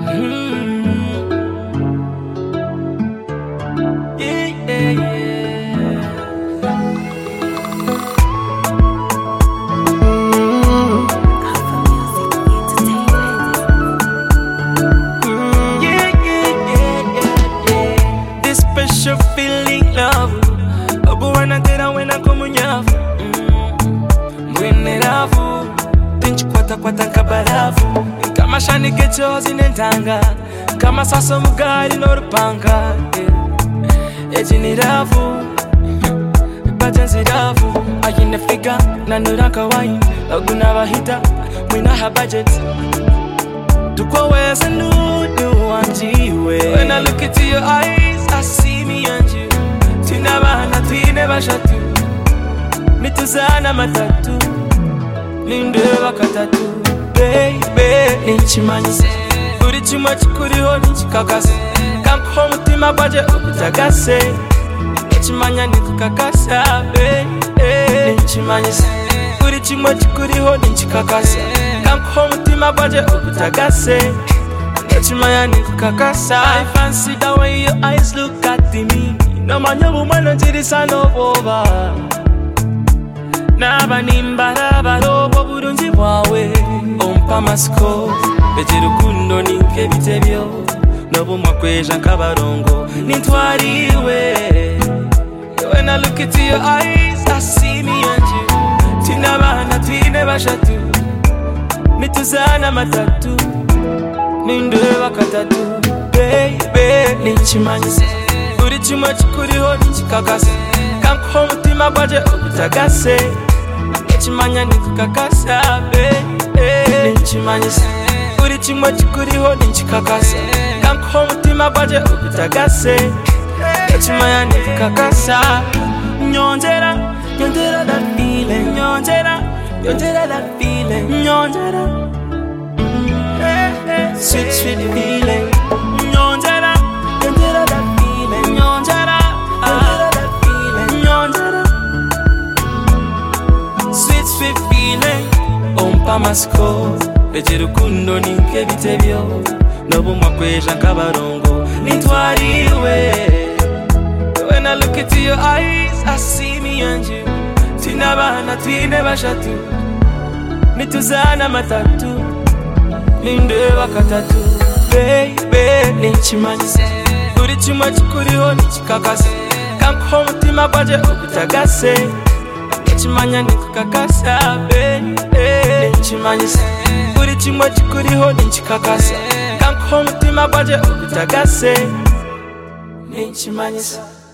This special feeling love Obuwana tera wena komunyafu Mwene rafu Tinchi kwata kwata nkabarafu Kama shani gechozi nentanga Kama saso mugari norupanga Eji ni rafu Bajanzi rafu Ayine figa na nuraka wine Aguna bahita Mwina ha budget Tukwa weza nudu wanjiwe When I look into your eyes I see me and you Tinabana twine bashatu Nituzana matatu Ninde bakatatu Baby Nichimanyise Uri chuma chikuriho nichikakase Kampo mutima baje ukutagase Nichimanya nikukakasa Baby Nichimanyise Uri chuma chikuriho nichikakase Kampo mutima baje ukutagase Nichimanya nikukakasa I fancy the way your eyes look at me No manyabu manajirisa no over Naba nimbara barobo burunji wawe Ompa masko Bejirukundo ninke bitebyo Nobu mwakweja nkabarongo Nintwariwe When I look into your eyes I see me and you Tinabana twine bashatu Nituzana matatu Ninde bakatatu Baby Nichimanyise Uri chuma chikuriho nichikakase Kampo mutima baje ukutagase Nichimanya nikukakasa Baby Nichimanyise Uri chuma chikuriho nichikakase Kampo mutima baje ukutagase Nichimanya nikukakasa Nyonjera, nyonjera that feeling Nyonjera, nyonjera that feeling Nyonjera Sweet, sweet feeling Nyonjera, nyonjera that feeling Nyonjera, nyonjera that feeling Nyonjera Sweet, sweet feeling Ompa masko Bejirukundo ninke bitebyo Nobu mwakweja nkabarongo Nintwariwe When I look into your eyes I see me and you Tinabana twine bashatu Nituzana matatu Ninde bakatatu Baby Nichimanyise Uri chuma chikuriho nichikakase Kampo mutima baje ukutagase Nichimanya nikukakasa Baby Nichimanyise Uri chuma chikuriho nichikakase Kampo mutima baje ukutagase Nichimanyise